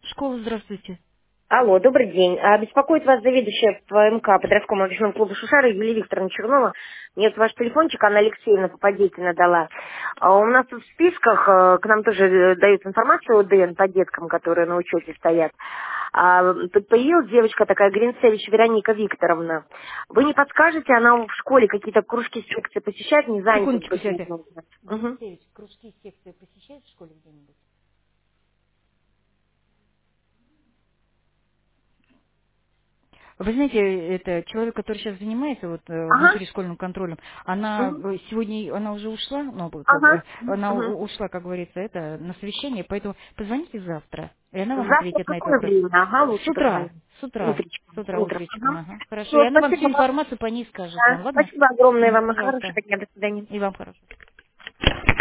Школа, здравствуйте. Алло, добрый день. Беспокоит вас заведующая по МК подростковому молодежному клубу «Шушара» Юлия Викторовна Чернова. Мне вот ваш телефончик Анна Алексеевна Попадетина дала. У нас тут в списках к нам тоже дают информацию о ДН по деткам, которые на учете стоят. Тут появилась девочка такая, Гринцевич Вероника Викторовна. Вы не подскажете, она в школе какие-то кружки, секции посещает, не занята Секундочку, вроде сядьте. немного. Угу. Гринцевич, кружки, секции посещает в школе где-нибудь? Вы знаете, это человек, который сейчас занимается вот Ага. внутришкольным контролем, она Угу. сегодня она уже ушла, ну, как бы, Ага. она Угу. ушла, как говорится, это на совещание, поэтому позвоните завтра, и она вам Завтра в ответит на этот какое вопрос. время? Ага, С лучше утра, позвонить. с утра, с Утречком. утра, Утром. утречком, Ага. ага. Хорошо, и Все, она вам всю спасибо вам. информацию по ней скажет Да. вам, ладно? Спасибо огромное Мгм, вам. Хорошего пожалуйста. дня. До свидания. И вам хорошо.